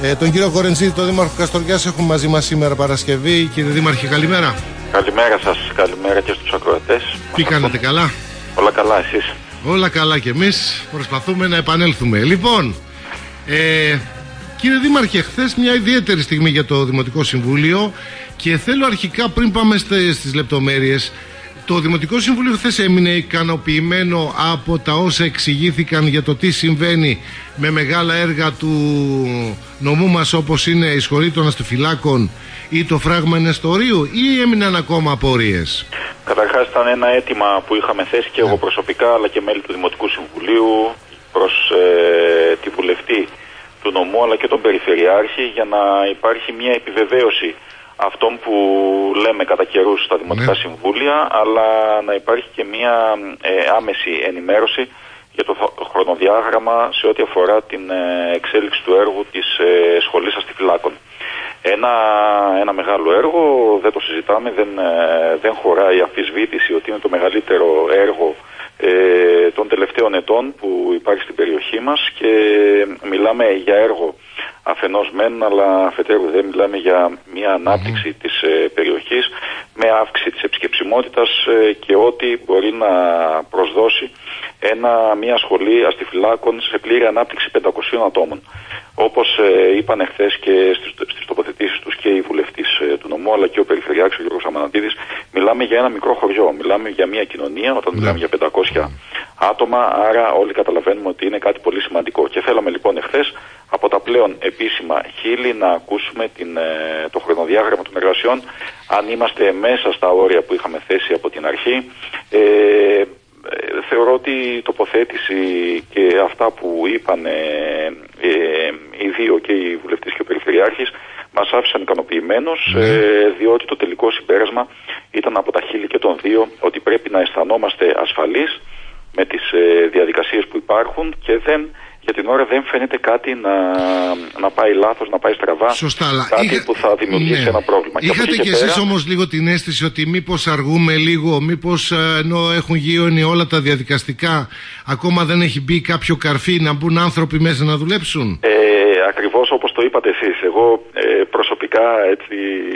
Τον κύριο Κορεντζίδη, τον Δήμαρχο Καστοριάς, έχουμε μαζί μας σήμερα Παρασκευή. Κύριε Δήμαρχε, καλημέρα. Καλημέρα σας, καλημέρα και στους ακροατές. Τι κάνετε, καλά? Όλα καλά, εσείς? Όλα καλά και εμείς προσπαθούμε να επανέλθουμε. Λοιπόν, κύριε Δήμαρχε, χθες μια ιδιαίτερη στιγμή για το Δημοτικό Συμβούλιο και θέλω αρχικά, πριν πάμε στις λεπτομέρειες, το Δημοτικό Συμβούλιο χθες έμεινε ικανοποιημένο από τα όσα εξηγήθηκαν για το τι συμβαίνει με μεγάλα έργα του νομού μας, όπως είναι η σχολή των αστιφυλάκων ή το φράγμα Νεστορίου, ή έμειναν ακόμα απορίες? Καταρχάς, ήταν ένα αίτημα που είχαμε θέσει και εγώ προσωπικά, αλλά και μέλη του Δημοτικού Συμβουλίου προς τη βουλευτή του νομού αλλά και τον Περιφερειάρχη, για να υπάρχει μια επιβεβαίωση αυτών που λέμε κατά καιρούς στα Δημοτικά Συμβούλια, αλλά να υπάρχει και μια άμεση ενημέρωση για το χρονοδιάγραμμα σε ό,τι αφορά την εξέλιξη του έργου της σχολής αστιφυλάκων. Ένα μεγάλο έργο, δεν το συζητάμε, δεν χωράει αμφισβήτηση ότι είναι το μεγαλύτερο έργο των τελευταίων ετών που υπάρχει στην περιοχή μας, και μιλάμε για έργο αφενός μεν, αλλά αφετέρου δεν, μιλάμε για μια ανάπτυξη της περιοχής με αύξηση της επισκεψιμότητας και ό,τι μπορεί να προσδώσει μια σχολή αστιφυλάκων σε πλήρη ανάπτυξη 500 ατόμων. Όπως είπαν εχθές και στις τοποθετήσεις τους και οι βουλευτής του νομού αλλά και ο Περιφερειάρχης ο Γιώργος Αμανατίδης, μιλάμε για ένα μικρό χωριό, μιλάμε για μια κοινωνία όταν μιλάμε για 500 άτομα, άρα όλοι καταλαβαίνουμε ότι είναι κάτι πολύ σημαντικό. Και θέλαμε λοιπόν εχθές από τα πλέον επίσημα χείλη να ακούσουμε το χρονοδιάγραμμα των εργασιών, αν είμαστε μέσα στα όρια που είχαμε θέσει από την αρχή. Θεωρώ ότι η τοποθέτηση και αυτά που είπαν οι δύο, και οι βουλευτές και ο Περιφερειάρχης, μας άφησαν ικανοποιημένος, διότι το τελικό συμπέρασμα ήταν από τα χείλη και των δύο ότι πρέπει να αισθανόμαστε ασφαλείς με τις διαδικασίες που υπάρχουν και για την ώρα δεν φαίνεται κάτι να πάει λάθος, να πάει στραβά. Σωστά, αλλά κάτι που θα δημιουργήσει ένα πρόβλημα. Είχατε και εσείς όμως λίγο την αίσθηση ότι μήπως αργούμε λίγο, μήπως ενώ έχουν γίνει όλα τα διαδικαστικά, ακόμα δεν έχει μπει κάποιο καρφί να μπουν άνθρωποι μέσα να δουλέψουν? Ακριβώς όπως το είπατε εσείς. Εγώ προσωπικά έτσι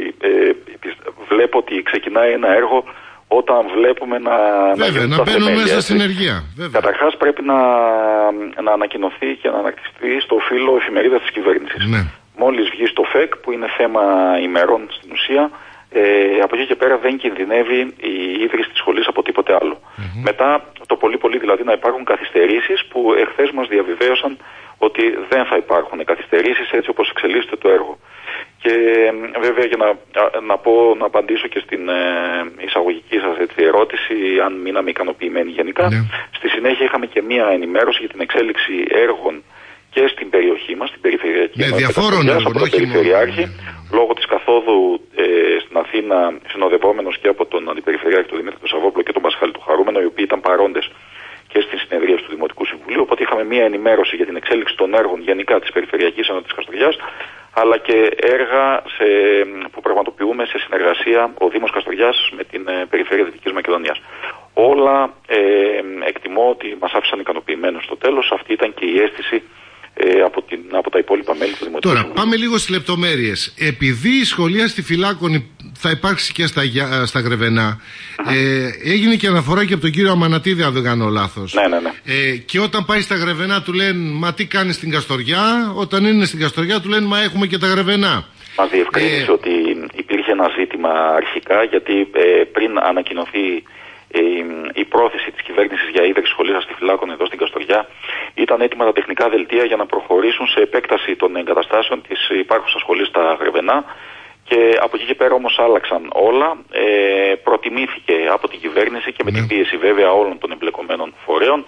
βλέπω ότι ξεκινάει ένα έργο όταν βλέπουμε να μπαίνουν μέσα στην ενεργεία. Καταρχάς πρέπει να ανακοινωθεί και να ανακτηθεί στο φύλλο εφημερίδας της κυβέρνησης. Μόλις βγει στο ΦΕΚ, που είναι θέμα ημερών στην ουσία, από εκεί και πέρα δεν κινδυνεύει η ίδρυση της σχολής από τίποτε άλλο. Μετά το πολύ δηλαδή να υπάρχουν καθυστερήσεις, που εχθές μας διαβεβαίωσαν ότι δεν θα υπάρχουν καθυστερήσεις έτσι όπως εξελίσσεται το έργο. Και βέβαια, για να απαντήσω και στην εισαγωγική σας ερώτηση, αν μείναμε ικανοποιημένοι γενικά, στη συνέχεια είχαμε και μία ενημέρωση για την εξέλιξη έργων και στην περιοχή μας, στην περιφερειακή μας, από τον Περιφερειάρχη, λόγω της καθόδου στην Αθήνα, συνοδευόμενος και από τον Αντιπεριφερειάρχη του Δημήτρη του Σαββόπουλο και τον Πασχάλη του Χαρούμενο, οι οποίοι ήταν παρόντες και στην συνεδρία του Δημοτικού Συμβουλίου. Οπότε είχαμε μία ενημέρωση για την εξέλιξη των έργων γενικά της Περιφερειακής Ένωσης της Καστοριάς, αλλά και έργα που πραγματοποιούμε σε συνεργασία ο Δήμος Καστοριάς με την Περιφέρεια Δυτικής Μακεδονίας. Όλα εκτιμώ ότι μας άφησαν ικανοποιημένους στο τέλος. Αυτή ήταν και η αίσθηση από τα υπόλοιπα μέλη του Δημοτικού Συμβουλίου. Τώρα πάμε λίγο στις λεπτομέρειες. Επειδή η σχολή αστιφυλάκων θα υπάρξει και στα Γρεβενά, έγινε και αναφορά και από τον κύριο Αμανατίδη, αν δεν κάνω λάθος. Ναι. Και όταν πάει στα Γρεβενά του λένε «Μα τι κάνει στην Καστοριά», όταν είναι στην Καστοριά του λένε «Μα έχουμε και τα Γρεβενά». Μας διευκρίνησε ότι υπήρχε ένα ζήτημα αρχικά, γιατί πριν ανακοινωθεί η πρόθεση της κυβέρνησης για ίδρυση σχολής αστιφυλάκων εδώ στην Καστοριά, ήταν έτοιμα τα τεχνικά δελτία για να προχωρήσουν σε επέκταση των εγκαταστάσεων της υπάρχουσας σχολής στα Γρεβενά, και από εκεί και πέρα όμως άλλαξαν όλα. Προτιμήθηκε από την κυβέρνηση και με την πίεση βέβαια όλων των εμπλεκομένων φορέων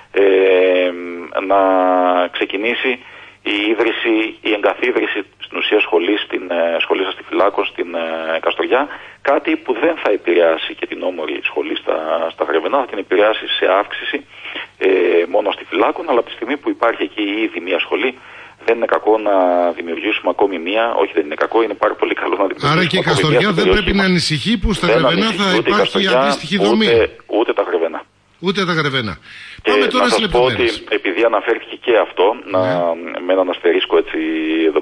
να ξεκινήσει η εγκαθίδρυση στην ουσία σχολής αστιφυλάκων στην Καστοριά, κάτι που δεν θα επηρεάσει και την όμορφη σχολή στα Γρεβενά, θα την επηρεάσει σε αύξηση μόνο αστιφυλάκων, αλλά από τη στιγμή που υπάρχει εκεί ήδη μια σχολή, δεν είναι κακό να δημιουργήσουμε ακόμη μία. Όχι, δεν είναι κακό, είναι πάρα πολύ καλό να δημιουργήσουμε. Άρα και η Καστοριά δεν πρέπει να ανησυχεί που στα Γρεβενά θα υπάρχει αντίστοιχη δομή. Ούτε τα Γρεβενά. Ούτε τα Γρεβενά. Πάμε τώρα στις λεπτομέρειες. Ότι επειδή αναφέρθηκε και αυτό, με έναν αστερίσκο έτσι εδώ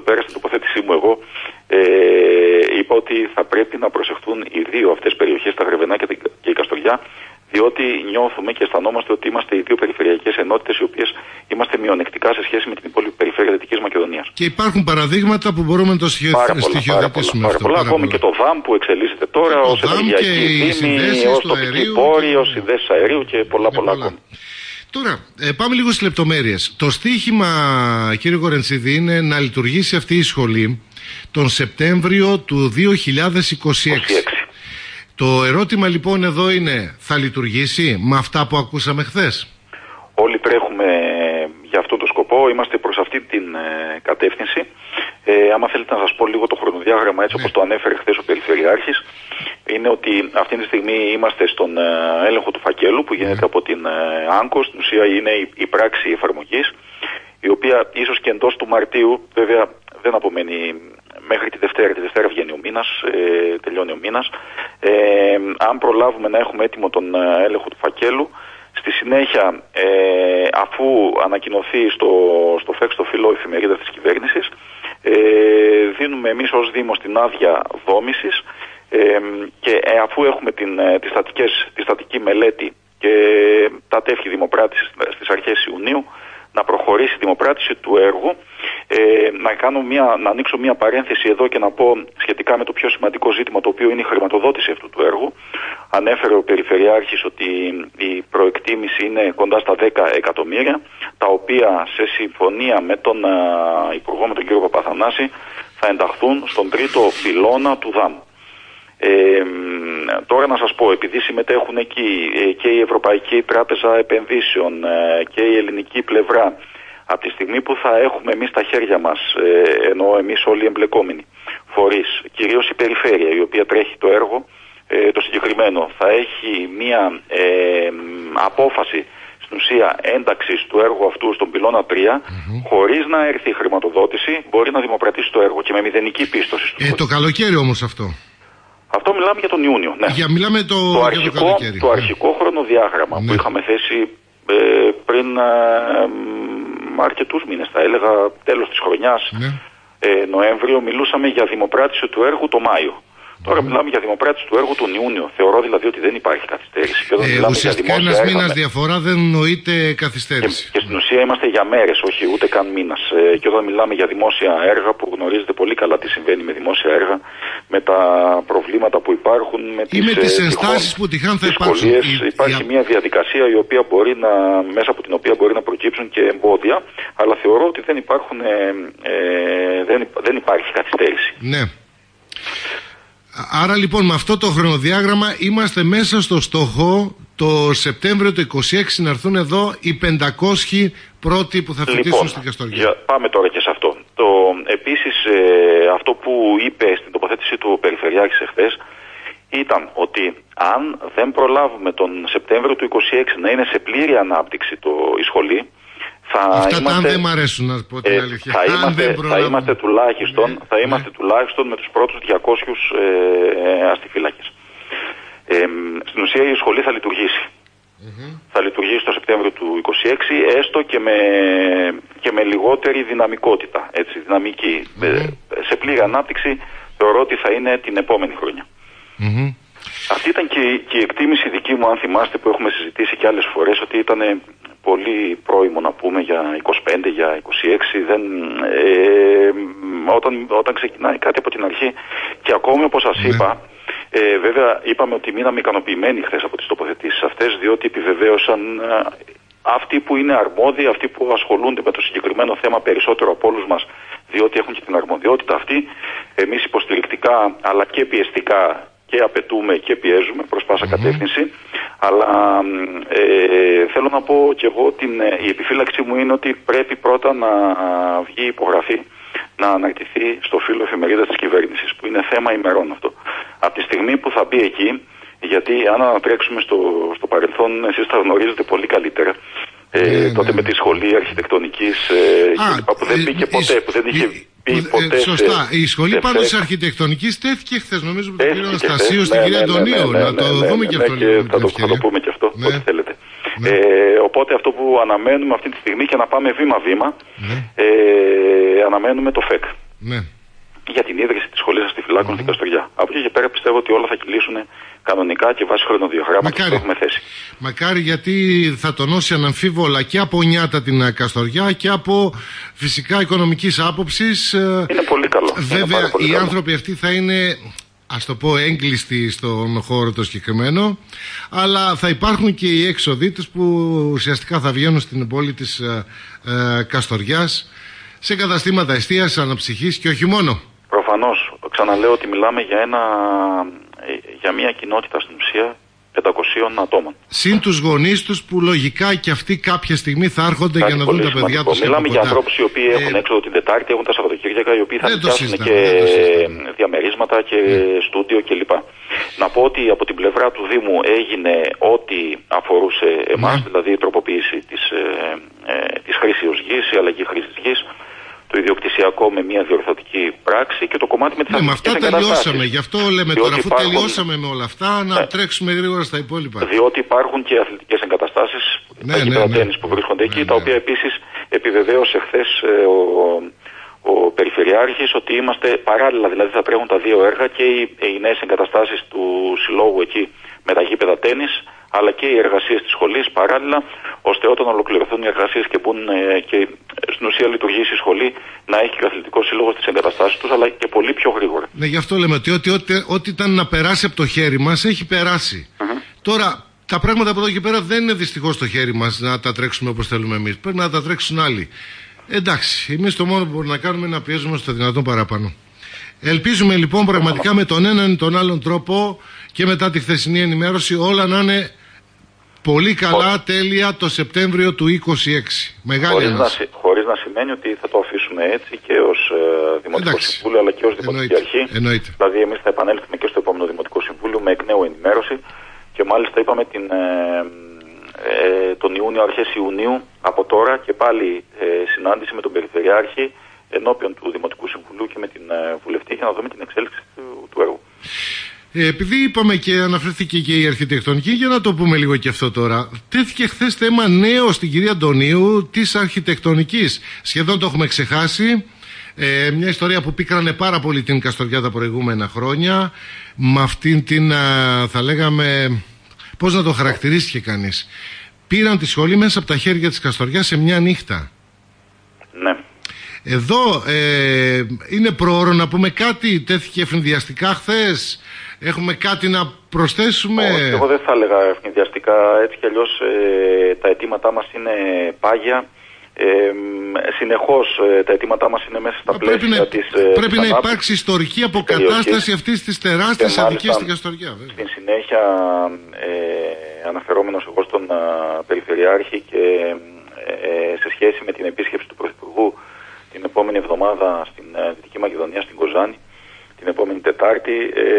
πέρα στην τοποθέτησή μου εγώ είπα ότι θα πρέπει να προσεχθούν οι δύο αυτές περιοχές, τα Γρεβενά και η Καστοριά, διότι νιώθουμε και αισθανόμαστε ότι είμαστε οι δύο περιφερειακές ενότητες οι οποίες είμαστε μειονεκτικά σε σχέση με την υπόλοιπη περιφέρεια Δυτικής Μακεδονίας. Και υπάρχουν παραδείγματα που μπορούμε να το στοιχειοθετήσουμε αυτό. Πολλά, ακόμη και το ΔΑΜ που εξελίσσεται τώρα ως ενεργειακή δήμη, ως τοπική πόρη, ως συνδέσεις αερίου και πολλά ακόμη. Τώρα, πάμε λίγο στις λεπτομέρειες. Το στοίχημα, κύριε Κορεντσίδη, είναι να λειτουργήσει αυτή η σχολή τον Σεπτέμβριο του 2026. Το ερώτημα λοιπόν εδώ είναι, θα λειτουργήσει με αυτά που ακούσαμε χθες? Όλοι τρέχουμε για αυτό το σκοπό, είμαστε προς αυτή την κατεύθυνση. Άμα θέλετε να σας πω λίγο το χρονοδιάγραμμα, έτσι όπως το ανέφερε χθες ο Περιφερειάρχης, είναι ότι αυτή τη στιγμή είμαστε στον έλεγχο του φακέλου που γίνεται από την ΆΝΚΟ. Στην ουσία είναι η πράξη εφαρμογής, η οποία ίσως και εντός του Μαρτίου, βέβαια δεν απομένει μέχρι τη Δευτέρα βγαίνει ο μήνας, τελειώνει ο μήνας. Αν προλάβουμε να έχουμε έτοιμο τον έλεγχο του φακέλου, στη συνέχεια αφού ανακοινωθεί στο ΦΕΚ, στο φύλλο εφημερίδα της κυβέρνησης, δίνουμε εμείς ως Δήμος την άδεια δόμησης και αφού έχουμε τη στατική μελέτη και τα τεύχη δημοπράτησης στις αρχές Ιουνίου, να προχωρήσει η δημοπράτηση του έργου. Να ανοίξω μια παρένθεση εδώ και να πω σχετικά με το πιο σημαντικό ζήτημα, το οποίο είναι η χρηματοδότηση αυτού του έργου. Ανέφερε ο Περιφερειάρχης ότι η προεκτίμηση είναι κοντά στα 10 εκατομμύρια, τα οποία σε συμφωνία με τον Υπουργό, με τον κύριο Παπαθανάση, θα ενταχθούν στον τρίτο πυλώνα του ΔΑΜ. Τώρα να σας πω, επειδή συμμετέχουν εκεί και η Ευρωπαϊκή Τράπεζα Επενδύσεων και η ελληνική πλευρά, από τη στιγμή που θα έχουμε εμείς στα χέρια μας, εννοώ εμείς όλοι οι εμπλεκόμενοι φορείς, κυρίως η περιφέρεια η οποία τρέχει το έργο, το συγκεκριμένο θα έχει μία απόφαση στην ουσία ένταξης του έργου αυτού στον πυλώνα 3, χωρίς να έρθει η χρηματοδότηση, μπορεί να δημοπρατήσει το έργο και με μηδενική πίστοση. Το καλοκαίρι όμως αυτό. Αυτό μιλάμε για τον Ιούνιο. Ναι. Μιλάμε το αρχικό χρονοδιάγραμμα που είχαμε θέσει πριν αρκετούς μήνες, θα έλεγα τέλος της χρονιάς, Νοέμβριο, μιλούσαμε για δημοπράτηση του έργου το Μάιο. Τώρα μιλάμε για δημοπράτηση του έργου τον Ιούνιο. Θεωρώ δηλαδή ότι δεν υπάρχει καθυστέρηση. Ουσιαστικά ένας μήνας διαφορά δεν νοείται καθυστέρηση. Και στην ουσία είμαστε για μέρες, όχι ούτε καν μήνας. Και όταν μιλάμε για δημόσια έργα, που γνωρίζετε πολύ καλά τι συμβαίνει με δημόσια έργα, με τα προβλήματα που υπάρχουν, με τις ενστάσεις που τυχόν θα υπάρξουν. Υπάρχει μια διαδικασία μέσα από την οποία μπορεί να προκύψουν και εμπόδια, αλλά θεωρώ ότι δεν υπάρχει καθυστέρηση. Ναι. Άρα λοιπόν με αυτό το χρονοδιάγραμμα είμαστε μέσα στο στόχο το Σεπτέμβριο του 26 να έρθουν εδώ οι 500 πρώτοι που θα φοιτήσουν στην Καστοριά. Πάμε τώρα και σε αυτό. Επίσης αυτό που είπε στην τοποθέτησή του ο Περιφερειάρχης εχθές ήταν ότι αν δεν προλάβουμε τον Σεπτέμβριο του 26 να είναι σε πλήρη ανάπτυξη η σχολή, αν δεν μ' αρέσουν, να πω την αλήθεια. Θα είμαστε τουλάχιστον με τους πρώτους 200 αστιφύλακες. Στην ουσία η σχολή θα λειτουργήσει. Θα λειτουργήσει το Σεπτέμβριο του 26, έστω και με λιγότερη δυναμικότητα, δυναμική. Σε πλήρη ανάπτυξη θεωρώ ότι θα είναι την επόμενη χρονιά. Αυτή ήταν και η εκτίμηση δική μου, αν θυμάστε, που έχουμε συζητήσει και άλλες φορές, ότι ήταν πολύ πρόημο να πούμε για 25, για 26. Όταν ξεκινάει κάτι από την αρχή, και ακόμη όπως σας είπα, βέβαια είπαμε ότι μείναμε ικανοποιημένοι χθες από τις τοποθετήσεις αυτές, διότι επιβεβαίωσαν αυτοί που είναι αρμόδιοι, αυτοί που ασχολούνται με το συγκεκριμένο θέμα περισσότερο από όλους μας, διότι έχουν και την αρμοδιότητα αυτή. Εμείς υποστηρικτικά αλλά και πιεστικά και απαιτούμε και πιέζουμε προς πάσα κατεύθυνση, αλλά θέλω να πω και εγώ η επιφύλαξή μου είναι ότι πρέπει πρώτα να βγει υπογραφή, να αναρτηθεί στο φύλλο εφημερίδας της κυβέρνησης, που είναι θέμα ημερών αυτό. Από τη στιγμή που θα μπει εκεί, γιατί αν ανατρέξουμε στο παρελθόν, εσείς θα γνωρίζετε πολύ καλύτερα, τότε με τη σχολή αρχιτεκτονικής που δεν μπήκε ποτέ, που δεν είχε σωστά. Η σχολή πάντως της αρχιτεκτονικής τέθηκε χθες, νομίζω, από τον κύριο Αναστασίου στην κυρία Αντωνίου. Να το δούμε και αυτό λίγο. Θα το πούμε και αυτό, ό,τι θέλετε. Οπότε αυτό που αναμένουμε αυτή τη στιγμή, και να πάμε βήμα-βήμα, αναμένουμε το ΦΕΚ. Ναι. Για την ίδρυση της σχολής αστιφυλάκων στην Καστοριά. Από εκεί και πέρα πιστεύω ότι όλα θα κυλήσουν κανονικά και βάσει χρονοδιαγράμματος που έχουμε θέσει. Μακάρι, γιατί θα τονώσει αναμφίβολα και από νιάτα την Καστοριά και από φυσικά οικονομικής άποψης. Είναι πολύ καλό. Βέβαια, οι άνθρωποι αυτοί θα είναι, ας το πω, έγκλειστοι στον χώρο το συγκεκριμένο, αλλά θα υπάρχουν και οι έξοδοι τους που ουσιαστικά θα βγαίνουν στην πόλη της Καστοριάς, σε καταστήματα εστίας, αναψυχής και όχι μόνο. Προφανώς. Ξαναλέω ότι μιλάμε για μια κοινότητα στην ουσία 500 ατόμων. Συν τους γονείς τους που λογικά και αυτοί κάποια στιγμή θα έρχονται για να δουν τα παιδιά τους. Μιλάμε για ανθρώπους οι οποίοι έχουν έξοδο την Τετάρτη, έχουν τα Σαββατοκύριακα, οι οποίοι θα νοικιάσουν και διαμερίσματα και στούντιο κλπ. Να πω ότι από την πλευρά του Δήμου έγινε ό,τι αφορούσε εμάς, δηλαδή η τροποποίηση της χρήσεως γης, η αλλαγή χρήσης γης, το ιδιοκτησιακό με μια διορθωτική πράξη και το κομμάτι με τις αθλητικές εγκαταστάσεις. Με αυτά τελειώσαμε. Γι' αυτό λέμε διότι τώρα, αφού τελειώσαμε με όλα αυτά, να τρέξουμε γρήγορα στα υπόλοιπα. Διότι υπάρχουν και αθλητικές εγκαταστάσεις, τένις που βρίσκονται εκεί, τα οποία επίσης επιβεβαίωσε χθες ο Περιφερειάρχης ότι είμαστε παράλληλα, δηλαδή θα τρέχουν τα δύο έργα και οι νέες εγκαταστάσεις του συλλόγου εκεί με τα γήπεδα τένις, αλλά και οι εργασίες της σχολής παράλληλα, ώστε όταν ολοκληρωθούν οι εργασίες και μπουν και στην ουσία λειτουργήσει η σχολή, να έχει και ο αθλητικός σύλλογος τις εγκαταστάσεις τους, αλλά και πολύ πιο γρήγορα. Ναι, γι' αυτό λέμε ότι ό,τι ήταν να περάσει από το χέρι μας έχει περάσει. Τώρα, τα πράγματα από εδώ και πέρα δεν είναι δυστυχώς στο χέρι μας να τα τρέξουμε όπως θέλουμε εμείς. Πρέπει να τα τρέξουν άλλοι. Εντάξει, εμείς το μόνο που μπορούμε να κάνουμε είναι να πιέζουμε στο δυνατόν παραπάνω. Ελπίζουμε λοιπόν πραγματικά με τον έναν ή τον άλλον τρόπο και μετά τη χθεσινή ενημέρωση όλα να είναι πολύ καλά, τέλεια το Σεπτέμβριο του 2026. Μεγάλη ανάγκη. Χωρίς να σημαίνει ότι θα το αφήσουμε έτσι και ως Δημοτικό Συμβούλιο αλλά και ως Δημοτική Αρχή. Εννοείται. Δηλαδή εμείς θα επανέλθουμε και στο επόμενο Δημοτικό Συμβούλιο με εκ νέου ενημέρωση και μάλιστα είπαμε τον Ιούνιο, αρχές Ιουνίου από τώρα και πάλι συνάντηση με τον Περιφερειάρχη ενώπιον του Δημοτικού Συμβουλίου και με την Βουλευτή για να δούμε την εξέλιξη του έργου. Επειδή είπαμε και αναφέρθηκε και η αρχιτεκτονική, για να το πούμε λίγο και αυτό τώρα. Τέθηκε χθες θέμα νέο στην κυρία Αντωνίου της αρχιτεκτονικής. Σχεδόν το έχουμε ξεχάσει. Μια ιστορία που πίκρανε πάρα πολύ την Καστοριά τα προηγούμενα χρόνια. Με αυτήν την, θα λέγαμε, πώς να το χαρακτηρίστηκε κανείς. Πήραν τη σχολή μέσα από τα χέρια της Καστοριάς σε μια νύχτα. Ναι. Εδώ είναι προώρο να πούμε κάτι, τέθηκε ευνηδιαστικά χθες. Έχουμε κάτι να προσθέσουμε? Εγώ δεν θα έλεγα ευνηδιαστικά, έτσι κι αλλιώς τα αιτήματά μας είναι πάγια. Συνεχώς τα αιτήματά μας είναι μέσα στα πλαίσια της πρέπει να υπάρξει ιστορική αποκατάσταση αυτής της τεράστιας αδικίας στην Καστοριά. Στην συνέχεια αναφερόμενος εγώ στον Περιφερειάρχη και σε σχέση με την επίσκεψη του Πρωθυπουργού την επόμενη εβδομάδα στην Δυτική Μακεδονία, στην Κοζάνη, την επόμενη Τετάρτη,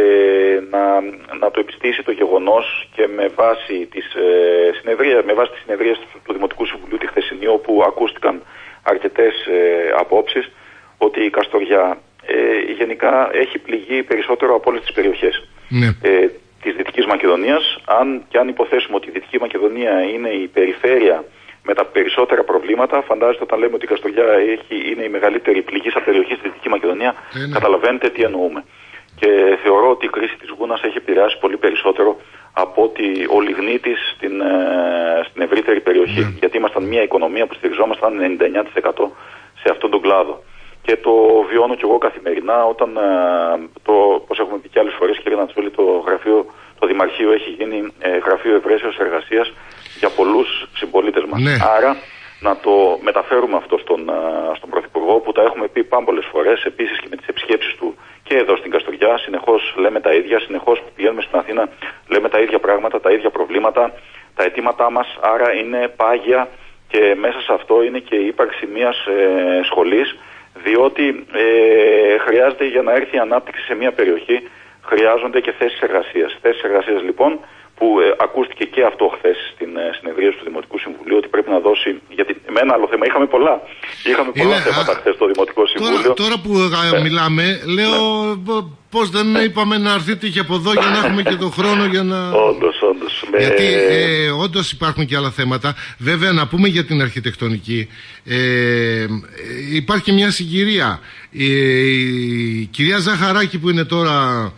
να το επιστήσει το γεγονός και με βάση τις συνεδρίες του Δημοτικού Συμβουλίου τη χθεσινή, όπου ακούστηκαν αρκετές απόψεις, ότι η Καστοριά γενικά έχει πληγεί περισσότερο από όλες τις περιοχές της Δυτικής Μακεδονίας. Αν υποθέσουμε ότι η Δυτική Μακεδονία είναι η περιφέρεια με τα περισσότερα προβλήματα, φαντάζεστε όταν λέμε ότι η Καστοριά είναι η μεγαλύτερη πληγήσα περιοχή στη Δυτική Μακεδονία, καταλαβαίνετε τι εννοούμε. Και θεωρώ ότι η κρίση της Γούνας έχει επηρεάσει πολύ περισσότερο από ότι ο λιγνίτης στην ευρύτερη περιοχή. Γιατί ήμασταν μια οικονομία που στηριζόμασταν 99% σε αυτόν τον κλάδο. Και το βιώνω κι εγώ καθημερινά όταν, όπως έχουμε πει και άλλες φορές, κύριε Νατσούλη, το Δημαρχείο έχει γίνει γραφείο ευρέσεως εργασίας για πολλούς συμπολίτες μας. Άρα να το μεταφέρουμε αυτό στον Πρωθυπουργό, που τα έχουμε πει πάμπολες φορές, επίσης και με τις επισκέψεις του και εδώ στην Καστοριά. Συνεχώς λέμε τα ίδια, συνεχώς που πηγαίνουμε στην Αθήνα λέμε τα ίδια πράγματα, τα ίδια προβλήματα, τα αιτήματά μας. Άρα είναι πάγια και μέσα σε αυτό είναι και η ύπαρξη μιας σχολής, διότι χρειάζεται, για να έρθει η ανάπτυξη σε μια περιοχή, χρειάζονται και θέσεις εργασίας. Θέσεις εργασίας λοιπόν, που ακούστηκε και αυτό χθες στην συνεδρία του Δημοτικού Συμβουλίου, ότι πρέπει να δώσει. Γιατί με ένα άλλο θέμα είχαμε πολλά. Είχαμε πολλά θέματα χθες στο Δημοτικό Συμβούλιο. Τώρα που μιλάμε, λέω πώς δεν είπαμε να έρθετε και από εδώ για να έχουμε και τον χρόνο για να. Όντως. Γιατί όντως υπάρχουν και άλλα θέματα. Βέβαια, να πούμε για την αρχιτεκτονική. Υπάρχει μια συγκυρία. Η κυρία Ζαχαράκη που είναι τώρα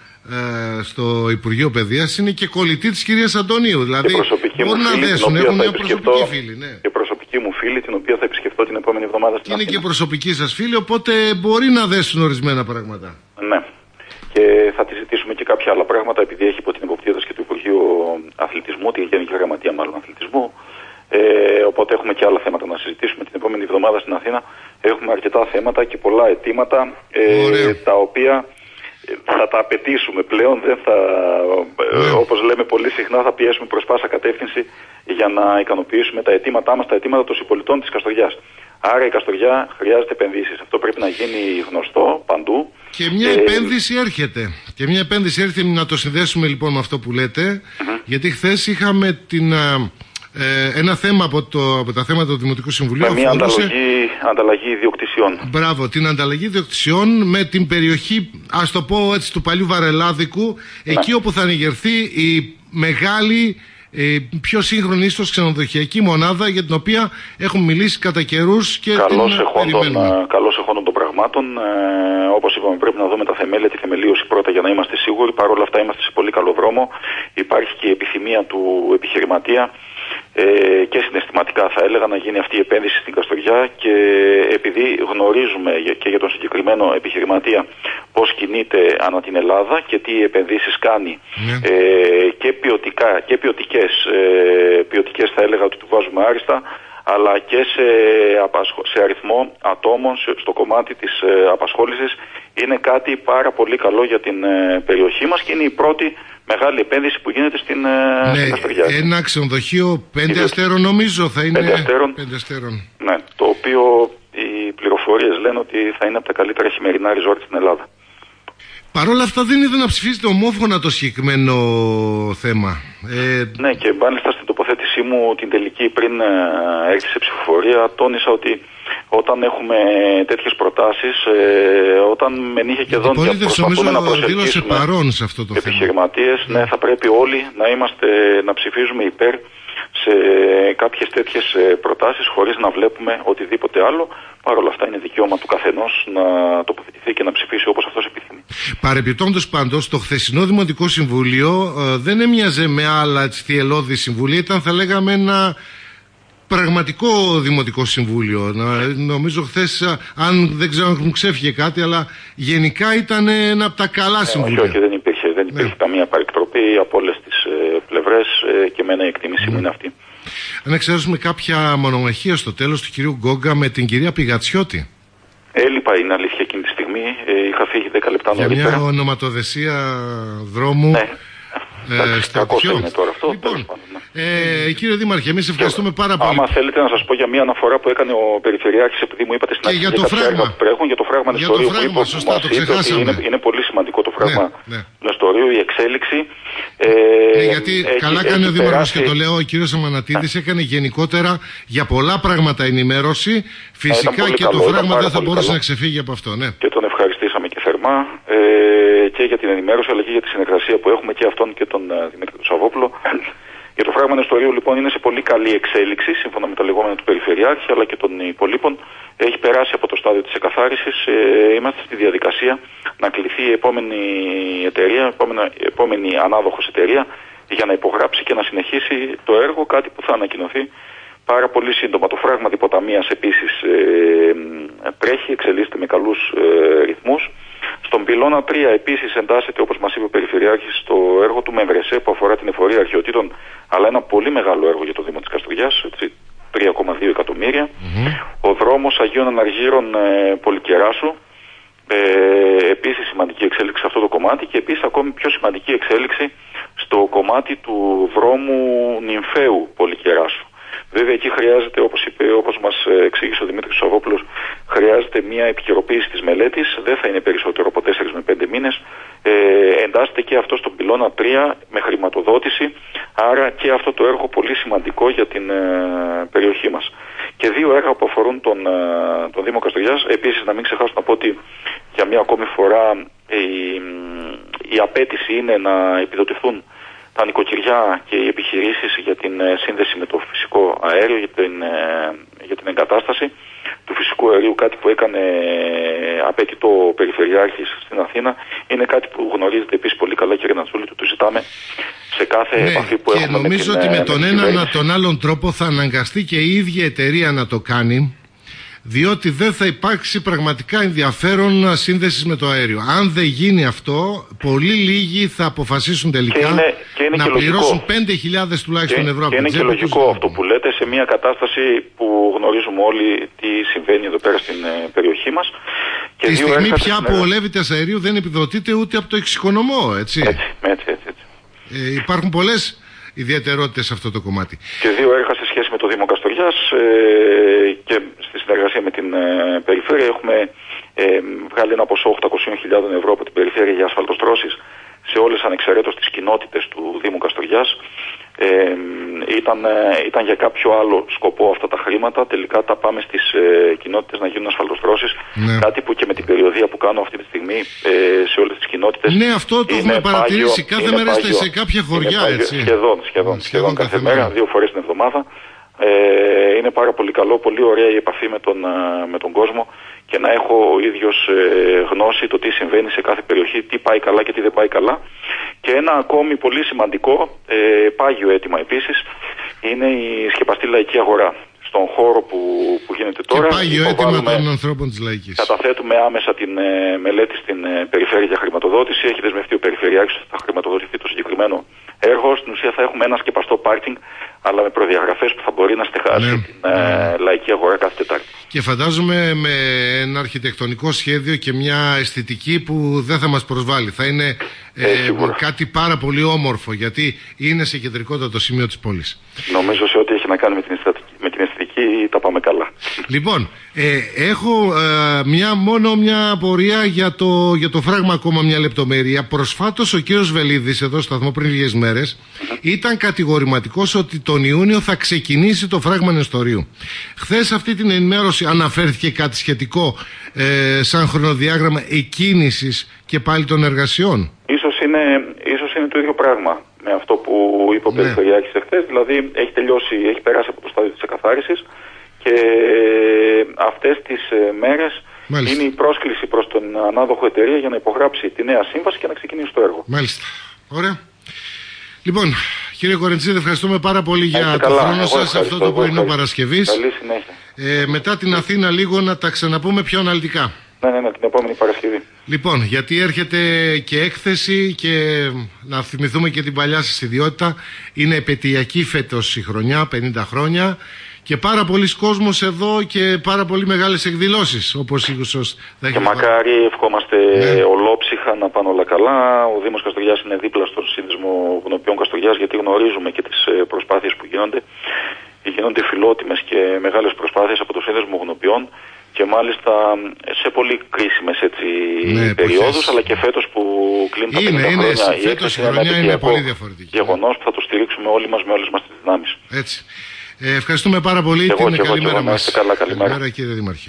στο Υπουργείο Παιδείας είναι και κολλητή της κυρίας Αντωνίου. Δηλαδή μπορούν να δέσουν, έχουν μια προσωπική φίλη. Ναι. Και προσωπική μου φίλη, την οποία θα επισκεφτώ την επόμενη εβδομάδα στην Αθήνα. Είναι και προσωπική σας φίλη, οπότε μπορεί να δέσουν ορισμένα πράγματα. Ναι. Και θα τη ζητήσουμε και κάποια άλλα πράγματα, επειδή έχει υπό την εποπτεία και του Υπουργείου Αθλητισμού, τη Γενική Γραμματεία μάλλον Αθλητισμού. Οπότε έχουμε και άλλα θέματα να συζητήσουμε την επόμενη εβδομάδα στην Αθήνα. Έχουμε αρκετά θέματα και πολλά αιτήματα, τα οποία θα τα απαιτήσουμε πλέον. Δεν θα, όπως λέμε πολύ συχνά, θα πιέσουμε προς πάσα κατεύθυνση για να ικανοποιήσουμε τα αιτήματά μας, τα αιτήματα των συμπολιτών της Καστοριάς. Άρα η Καστοριά χρειάζεται επενδύσεις. Αυτό πρέπει να γίνει γνωστό παντού. Και μια επένδυση έρχεται. Και μια επένδυση έρχεται, να το συνδέσουμε λοιπόν με αυτό που λέτε. Γιατί χθες είχαμε ένα θέμα από τα θέματα του Δημοτικού Συμβουλίου. Με μια ανταλλαγή ιδιοκτησιών. Μπράβο, την ανταλλαγή ιδιοκτησιών με την περιοχή, ας το πω έτσι, του παλιού Βαρελάδικου. Εκεί όπου θα ανοιγερθεί η μεγάλη, πιο σύγχρονη ίσως ξενοδοχειακή μονάδα, για την οποία έχουμε μιλήσει κατά καιρούς και καλώς εχόντων των πραγμάτων. Όπως είπαμε, πρέπει να δούμε τα θεμέλια, τη θεμελίωση πρώτα για να είμαστε σίγουροι. Παρ' όλα αυτά είμαστε σε πολύ καλό δρόμο. Υπάρχει και η επιθυμία του επιχειρηματία και συναισθηματικά θα έλεγα να γίνει αυτή η επένδυση στην Καστοριά, και επειδή γνωρίζουμε και για τον συγκεκριμένο επιχειρηματία πώς κινείται ανά την Ελλάδα και τι επενδύσεις κάνει, και ποιοτικά και ποιοτικές θα έλεγα ότι του βάζουμε άριστα, αλλά και σε αριθμό ατόμων στο κομμάτι της απασχόλησης, είναι κάτι πάρα πολύ καλό για την περιοχή μας και είναι η πρώτη μεγάλη επένδυση που γίνεται στην Καστοριά. Ένα ξενοδοχείο 5 αστέρων νομίζω θα είναι. 5 αστέρων. Ναι, το οποίο οι πληροφορίες λένε ότι θα είναι από τα καλύτερα χειμερινά ριζόρτ στην Ελλάδα. Παρ' όλα αυτά δεν είδα να ψηφίσετε ομόφωνα το συγκεκριμένο θέμα. Ναι, και μάλιστα στην τοποθέτησή μου την τελική πριν έρθει σε ψηφοφορία τόνισα ότι όταν έχουμε τέτοιες προτάσεις, όταν με νύχια και δόντια προσπαθούμε να προσελκύσουμε επιχειρηματίες, ναι, θα πρέπει όλοι να ψηφίζουμε υπέρ σε κάποιες τέτοιες προτάσεις, χωρίς να βλέπουμε οτιδήποτε άλλο. Παρ' όλα αυτά είναι δικαίωμα του καθενός να τοποθετηθεί και να ψηφίσει όπως αυτός επιθυμεί. Παρεπιπτόντως πάντως, το χθεσινό Δημοτικό Συμβούλιο δεν έμοιαζε με άλλα θυελλώδη συμβουλία, ήταν θα λέγαμε ένα πραγματικό Δημοτικό Συμβούλιο. Νομίζω χθες, αν δεν ξέρω αν μου ξέφυγε κάτι, αλλά γενικά ήταν ένα από τα καλά συμβούλια. Όχι, δεν υπήρχε καμία παρεκτροπή από όλες τις πλευρές, και εμένα η εκτίμησή μου είναι αυτή. Αν εξαιρέσουμε κάποια μονομαχία στο τέλος του κυρίου Γκόγκα με την κυρία Πηγατσιώτη. Έλειπα, είναι αλήθεια, εκείνη τη στιγμή. Είχα φύγει 10 λεπτά νωρίτερα. Για μια ονοματοδεσία δρόμου. Ναι. Κακώς είναι τώρα αυτό. Λοιπόν, κύριε Δήμαρχε, εμείς ευχαριστούμε πάρα πολύ. Άμα θέλετε να σας πω για μια αναφορά που έκανε ο Περιφερειάρχης, επειδή μου είπατε στην αρχή για κάποια έργα που τρέχουν, για το φράγμα Νεστορίου που είπε, σωστά, το ξεχάσαμε. Είναι πολύ σημαντικό το φράγμα Νεστορίου, η εξέλιξη. Γιατί καλά κάνει ο Δήμαρχος, και το λέω, ο κύριος Αμανατίδης έκανε γενικότερα για πολλά πράγματα ενημέρωση. Φυσικά και το φράγμα δεν θα μπορούσε να ξεφύγει από αυτό. Και τον ευχαριστήσαμε και θερμά και για την ενημέρωση, αλλά και για τη συνεργασία που έχουμε και αυτόν και τον Δημήτρη του Σαββόπουλο. Για το φράγμα Νεστορίου λοιπόν είναι σε πολύ καλή εξέλιξη, σύμφωνα με τα λεγόμενα του Περιφερειάρχη αλλά και των υπολείπων. Έχει περάσει από το στάδιο της εκαθάρισης. Είμαστε στη διαδικασία να κληθεί η επόμενη εταιρεία, επόμενη ανάδοχος εταιρεία, για να υπογράψει και να συνεχίσει το έργο, κάτι που θα ανακοινωθεί πάρα πολύ σύντομα. Το φράγμα Διποταμίας επίσης τρέχει, εξελίσσεται με καλούς ρυθμούς. Στον πυλώνα 3 επίσης εντάσσεται, όπως μας είπε ο Περιφερειάρχης, το έργο του Μεμβρεσέ που αφορά την εφορία αρχαιοτήτων, αλλά ένα πολύ μεγάλο έργο για το Δήμο της Καστοριάς, 3,2 εκατομμύρια. Ο δρόμος Αγίων Αναργύρων Πολυκεράσου, επίσης σημαντική εξέλιξη σε αυτό το κομμάτι, και επίσης ακόμη πιο σημαντική εξέλιξη στο κομμάτι του δρόμου Νυμφαίου Πολυκεράσου. Βέβαια εκεί χρειάζεται, όπως μας εξήγησε ο Δημήτρης Σαββόπουλος, χρειάζεται μια επικαιροποίηση της μελέτης, δεν θα είναι περισσότερο από 4 με 5 μήνες. Εντάσσεται και αυτό στον πυλώνα 3 με χρηματοδότηση, άρα και αυτό το έργο πολύ σημαντικό για την περιοχή μας. Και 2 έργα που αφορούν τον Δήμο Καστοριάς. Επίσης, να μην ξεχάσω να πω ότι για μια ακόμη φορά η απέτηση είναι να επιδοτηθούν τα νοικοκυριά και οι επιχειρήσεις επιχειρήσεις για την σύνδεση με το φυσικό αέριο, για την εγκατάσταση του φυσικού αερίου, κάτι που έκανε απαιτητό ο Περιφερειάρχης στην Αθήνα. Είναι κάτι που γνωρίζετε επίσης πολύ καλά, κύριε Νατσούλη, το ζητάμε σε κάθε επαφή που έχουμε. Και νομίζω ότι με τον έναν ή τον άλλον τρόπο θα αναγκαστεί και η ίδια εταιρεία να το κάνει, διότι δεν θα υπάρξει πραγματικά ενδιαφέρον σύνδεσης με το αέριο. Αν δεν γίνει αυτό, πολύ λίγοι θα αποφασίσουν τελικά να πληρώσουν 5.000 τουλάχιστον ευρώ. Και είναι και λογικό αυτό που λέτε, σε μια κατάσταση που γνωρίζουμε όλοι τι συμβαίνει εδώ πέρα στην περιοχή μας. Και τη στιγμή πια που ο Λέβητας αερίου δεν επιδοτείται ούτε από το εξοικονομό, έτσι. Έτσι. Υπάρχουν πολλές ιδιαιτερότητες σε αυτό το κομμάτι. Και δύο έργα σε σχέση με το Δήμο Καστοριάς και στη συνεργασία με την Περιφέρεια έχουμε βγάλει ένα ποσό 800.000 ευρώ από την Περιφέρεια για ασφαλτοστρώσεις σε όλες ανεξαιρέτως τις κοινότητες του Δήμου Καστοριάς. Ήταν για κάποιο άλλο σκοπό αυτά τα χρήματα. Τελικά τα πάμε στις κοινότητες να γίνουν ασφαλτοστρώσεις. Ναι. Κάτι που και με την περιοδεία που κάνω αυτή τη στιγμή σε όλες τις κοινότητες. Ναι, αυτό το έχουμε παρατηρήσει. Κάθε μέρα είστε σε κάποια χωριά, έτσι. Σχεδόν κάθε μέρα, 2 φορές την εβδομάδα. Είναι πάρα πολύ καλό, πολύ ωραία η επαφή με τον κόσμο και να έχω ο ίδιος γνώση το τι συμβαίνει σε κάθε περιοχή, τι πάει καλά και τι δεν πάει καλά. Και ένα ακόμη πολύ σημαντικό, πάγιο αίτημα επίσης, είναι η σκεπαστή λαϊκή αγορά. Στον χώρο που γίνεται τώρα. Και πάγιο αίτημα των ανθρώπων της λαϊκής. Καταθέτουμε άμεσα την μελέτη στην Περιφέρεια για χρηματοδότηση. Έχει δεσμευτεί ο Περιφερειάρχης ότι θα χρηματοδοτηθεί το συγκεκριμένο έργο. Στην ουσία θα έχουμε ένα σκεπαστό πάρκινγκ, αλλά με προδιαγραφές που θα μπορεί να στεγάσει την λαϊκή αγορά κάθε Τετάρτη. Και φαντάζομαι με ένα αρχιτεκτονικό σχέδιο και μια αισθητική που δεν θα μας προσβάλλει. Θα είναι κάτι πάρα πολύ όμορφο, γιατί είναι σε κεντρικότατο σημείο της πόλης. Νομίζω σε ό,τι έχει να κάνει με την αισθητική τα πάμε καλά. Λοιπόν, έχω μόνο μια απορία για το φράγμα, ακόμα μια λεπτομέρεια. Προσφάτως ο κύριος Βελίδης εδώ στο σταθμό πριν λίγες μέρες ήταν κατηγορηματικός ότι τον Ιούνιο θα ξεκινήσει το φράγμα Νεστορίου. Χθες αυτή την ενημέρωση αναφέρθηκε κάτι σχετικό σαν χρονοδιάγραμμα εκκίνησης και πάλι των εργασιών. Ίσως είναι το ίδιο πράγμα με αυτό που είπε ο Περιφερειάρχης εχθές, δηλαδή έχει περάσει από το στάδιο της εκαθάρισης και αυτές τις μέρες είναι η πρόσκληση προς τον ανάδοχο εταιρεία για να υπογράψει τη νέα σύμβαση και να ξεκινήσει το έργο. Μάλιστα. Ωραία. Λοιπόν, κύριε Κορεντσίδη, ευχαριστούμε πάρα πολύ για το χρόνο σας αυτό το πρωινό Παρασκευής. Καλή συνέχεια. Μετά την Αθήνα λίγο να τα ξαναπούμε πιο αναλυτικά. Ναι, την επόμενη Παρασκευή. Λοιπόν, γιατί έρχεται και έκθεση και να θυμηθούμε και την παλιά σας ιδιότητα. Είναι επετειακή φέτος η χρονιά, 50 χρόνια. Και πάρα πολλοί κόσμος εδώ και πάρα πολύ μεγάλες εκδηλώσεις, όπως ίσως θα έχει. Και μακάρι ευχόμαστε ολόψυχα να πάνε όλα καλά. Ο Δήμος Καστοριάς είναι δίπλα στον Σύνδεσμο Γνωπιών Καστοριάς, γιατί γνωρίζουμε και τις προσπάθειες που γίνονται. Γίνονται φιλότιμες και μεγάλες προσπάθειες από το Σύνδεσμο Γνωπιών και μάλιστα σε πολύ κρίσιμες περιόδους, αλλά και φέτος που κλείνει τα 50 χρόνια. Φέτος η χρονιά είναι πολύ διαφορετική. Γεγονός που θα το στηρίξουμε όλοι μας με όλες μας τις δυνάμεις. Έτσι. Ευχαριστούμε πάρα πολύ. Καλημέρα μας. Καλημέρα, κύριε Δήμαρχε.